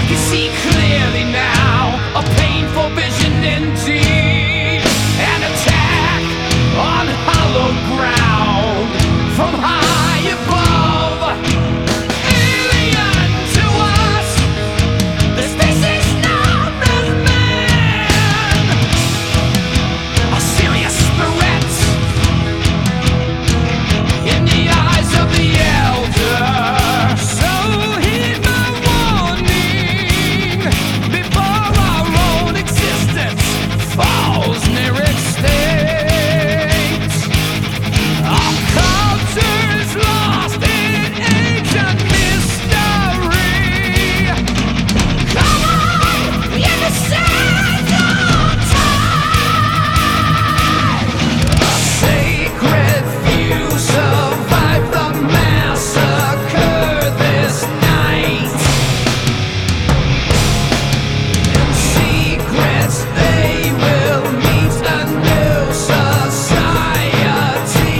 can see clearly now, a painful vision indeed. An attack on hollow ground from high above. Alien to us, the species known as man. A serious threat in the eyes of the elder. So heed my warning before our own existence falls near extinct. Our culture is lost in ancient mystery. Come on, in the sands of time. A sacred few survived the massacre this night. In secrets they will meet a new society.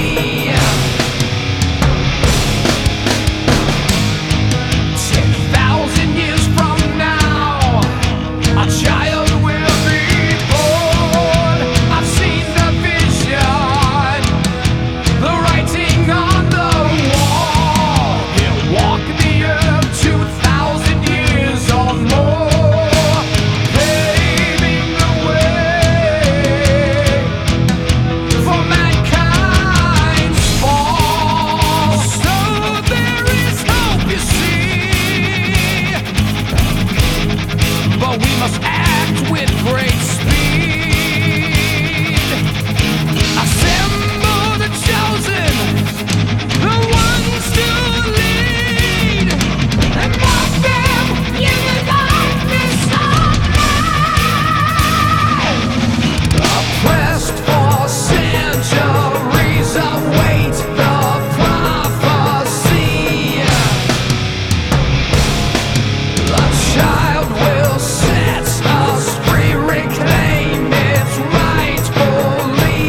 10,000 years from now, a child will be born. I've seen the vision, the writing on the wall. He'll walk the earth 2,000 years or more, paving the way for mankind's fall. So there is hope, you see, but we must act with great speed. Assemble the chosen, the ones to lead, and walk them in the darkness of night. Oppressed for centuries, await the prophecy. The child will set us free, reclaim its rightfully.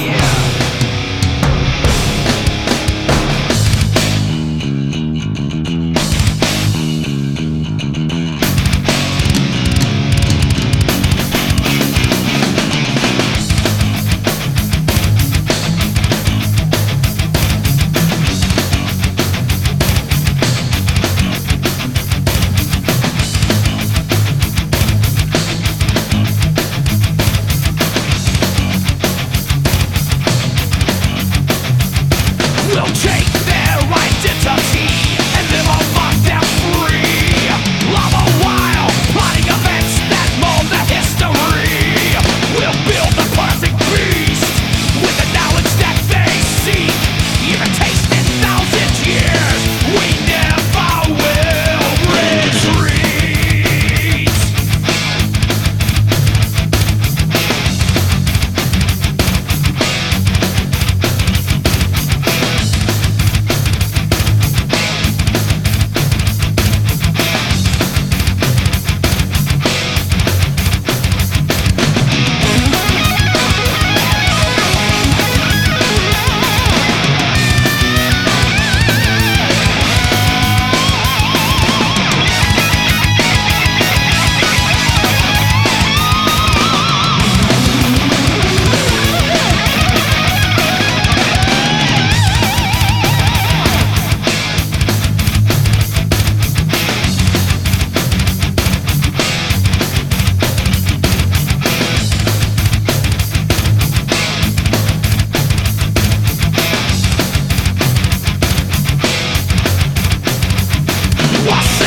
We'll take their identity and live among them free. Love a while, plotting events that mold the history. We'll build the perfect beast with the knowledge that they seek. Even taste in 1,000 years, we never will retreat. What's